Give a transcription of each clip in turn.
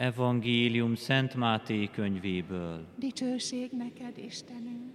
Evangélium Szent Máté könyvéből. Dicsőség neked, Istenünk!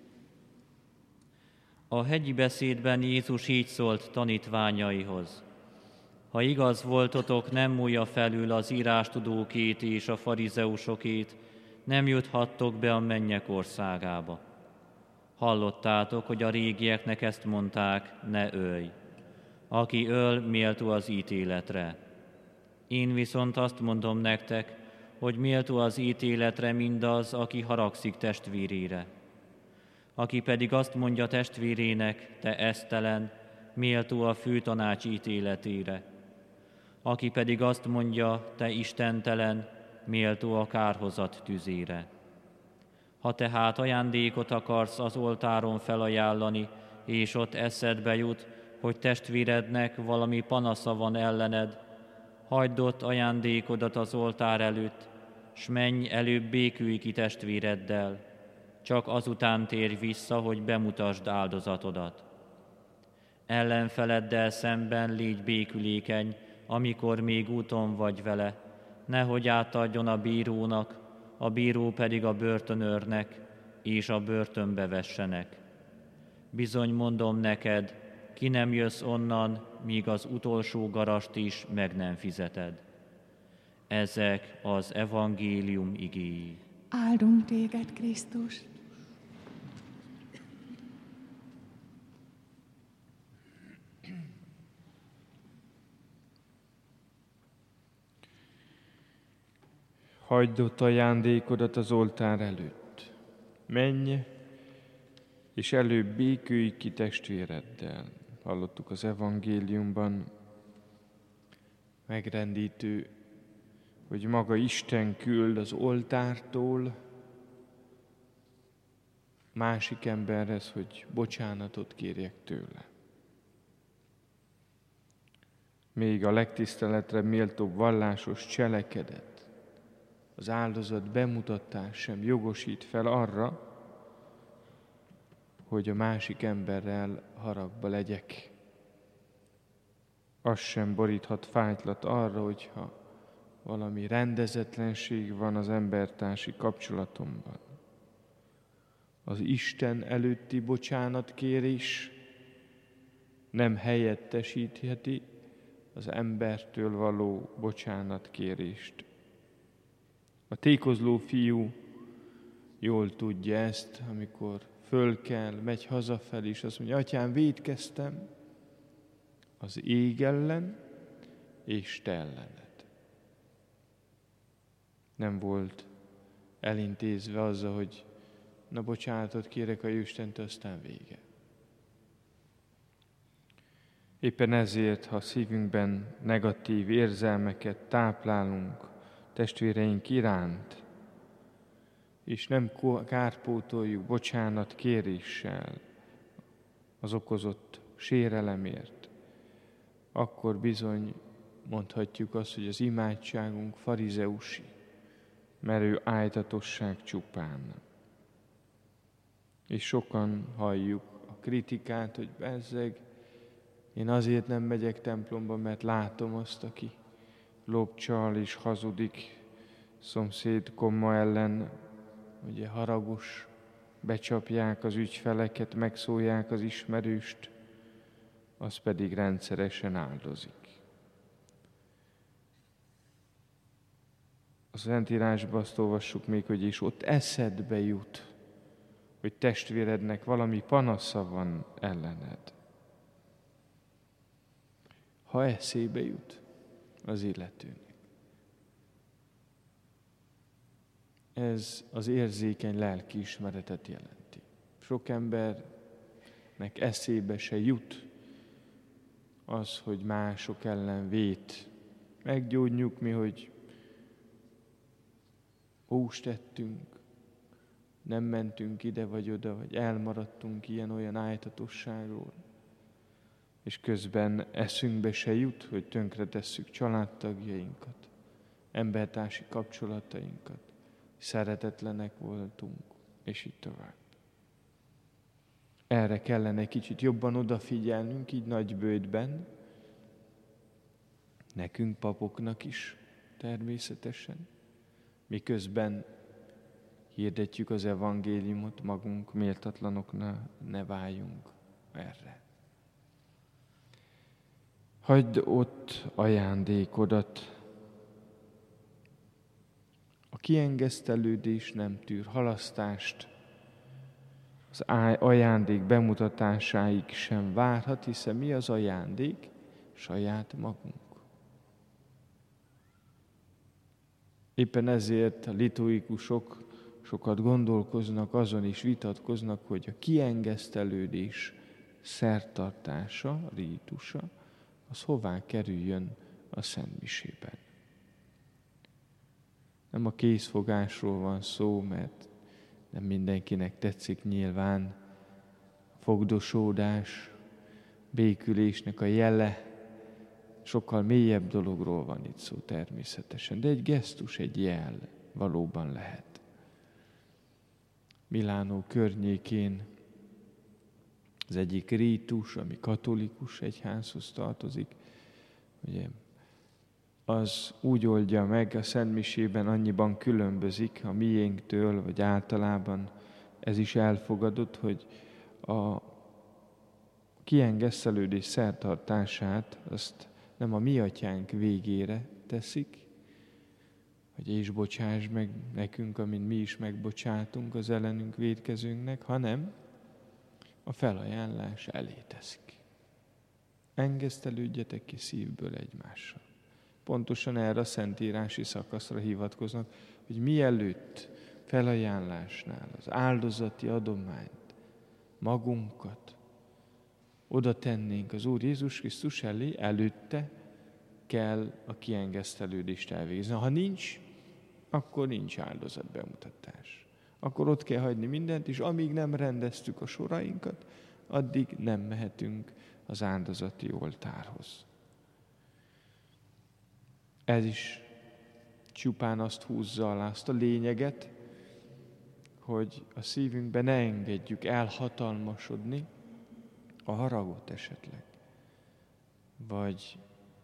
A hegyi beszédben Jézus így szólt tanítványaihoz. Ha igaz voltotok, nem múlja felül az írástudókét és a farizeusokét, nem juthattok be a mennyek országába. Hallottátok, hogy a régieknek ezt mondták, ne ölj. Aki öl, méltó az ítéletre. Én viszont azt mondom nektek, hogy méltó az ítéletre mindaz, aki haragszik testvérére. Aki pedig azt mondja testvérének, te esztelen, méltó a főtanács ítéletére. Aki pedig azt mondja, te istentelen, méltó a kárhozat tüzére. Ha tehát ajándékot akarsz az oltáron felajánlani, és ott eszedbe jut, hogy testvérednek valami panasza van ellened, hagyd ott ajándékodat az oltár előtt, s menj előbb békülj ki testvéreddel, csak azután térj vissza, hogy bemutasd áldozatodat. Ellenfeleddel szemben légy békülékeny, amikor még úton vagy vele, nehogy átadjon a bírónak, a bíró pedig a börtönőrnek, és a börtönbe vessenek. Bizony mondom neked, ki nem jössz onnan, míg az utolsó garast is meg nem fizeted. Ezek az evangélium igéi. Áldunk téged, Krisztus! Hagyd ott ajándékodat az oltár előtt. Menj, és előbb békülj ki testvéreddel. Hallottuk az evangéliumban. Megrendítő, hogy maga Isten küld az oltártól másik emberhez, hogy bocsánatot kérjek tőle. Még a legtiszteletre méltóbb vallásos cselekedet, az áldozat bemutatás sem jogosít fel arra, hogy a másik emberrel haragba legyek. Az sem boríthat fájtlat arra, hogyha valami rendezetlenség van az embertársi kapcsolatomban. Az Isten előtti bocsánatkérés nem helyettesítheti az embertől való bocsánatkérést. A tékozló fiú jól tudja ezt, amikor fölkel, megy hazafelé, és azt mondja, atyám, vétkeztem az ég ellen és te ellened. Nem volt elintézve azzal, hogy na bocsánatot kérek a Jóistentől, aztán vége. Éppen ezért, ha szívünkben negatív érzelmeket táplálunk testvéreink iránt, és nem kárpótoljuk bocsánat kéréssel az okozott sérelemért, akkor bizony mondhatjuk azt, hogy az imádságunk farizeusi, merő ájtatosság csupán. És sokan halljuk a kritikát, hogy bezzeg, én azért nem megyek templomba, mert látom azt, aki lopcsal és hazudik szomszéd komma ellen, ugye haragos, becsapják az ügyfeleket, megszólják az ismerőst, az pedig rendszeresen áldozik. A Szentírásban azt olvassuk még, hogy és ott eszedbe jut, hogy testvérednek valami panasza van ellened. Ha eszébe jut az illetőnek. Ez az érzékeny lelkiismeretet jelenti. Sok embernek eszébe se jut az, hogy mások ellen vét. Meggyógyjuk mi, hogy húst ettünk, nem mentünk ide vagy oda, vagy elmaradtunk ilyen-olyan ájtatosságról. És közben eszünkbe se jut, hogy tönkretesszük családtagjainkat, embertársi kapcsolatainkat, szeretetlenek voltunk, és így tovább. Erre kellene kicsit jobban odafigyelnünk, így nagy bőtben, nekünk papoknak is, természetesen, miközben hirdetjük az evangéliumot, magunk méltatlanok ne váljunk erre. Hagyd ott ajándékodat. A kiengesztelődés nem tűr halasztást, az ajándék bemutatásáig sem várhat, hiszen mi az ajándék? Saját magunk. Éppen ezért a liturgikusok sokat gondolkoznak, azon is vitatkoznak, hogy a kiengesztelődés szertartása, rítusa, az hová kerüljön a szentmisében. Nem a készfogásról van szó, mert nem mindenkinek tetszik nyilván a fogdosódás, békülésnek a jele, sokkal mélyebb dologról van itt szó természetesen, de egy gesztus, egy jel valóban lehet. Milánó környékén az egyik rítus, ami katolikus egyházhoz tartozik, ugye, az úgy oldja meg, a szentmisében annyiban különbözik a miénktől, vagy általában ez is elfogadott, hogy a kiengesztelődés szertartását azt nem a mi atyánk végére teszik, hogy és bocsáss meg nekünk, amint mi is megbocsátunk az ellenünk vétkezőnknek, hanem a felajánlás elé teszik. Engesztelődjetek ki szívből egymással. Pontosan erre a szentírási szakaszra hivatkoznak, hogy mielőtt felajánlásnál az áldozati adományt, magunkat oda tennénk az Úr Jézus Krisztus elé, előtte kell a kiengesztelődést elvégezni. Ha nincs, akkor nincs áldozatbemutatás. Akkor ott kell hagyni mindent, és amíg nem rendeztük a sorainkat, addig nem mehetünk az áldozati oltárhoz. Ez is csupán azt húzza alá, azt a lényeget, hogy a szívünkben ne engedjük elhatalmasodni a haragot esetleg, vagy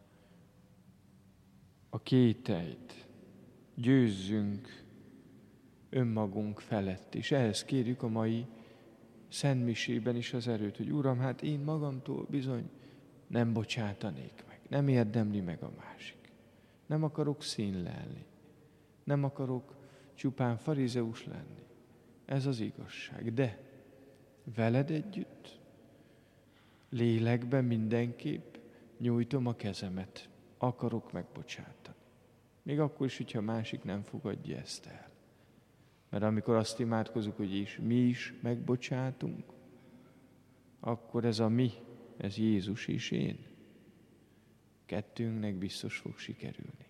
a kételyt. Győzzünk önmagunk felett, és ehhez kérjük a mai szentmisében is az erőt, hogy Uram, hát én magamtól bizony nem bocsátanék meg, nem érdemli meg a másik. Nem akarok színlelni, nem akarok csupán farizeus lenni. Ez az igazság, de veled együtt, lélekben mindenképp nyújtom a kezemet, akarok megbocsátani. Még akkor is, hogyha a másik nem fogadja ezt el. Mert amikor azt imádkozunk, hogy és mi is megbocsátunk, akkor ez a mi, ez Jézus és én. Kettőnknek biztos fog sikerülni.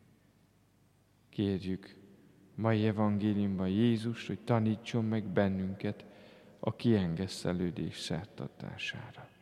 Kérjük mai evangéliumban Jézust, hogy tanítson meg bennünket a kiengesztelődés szertartására.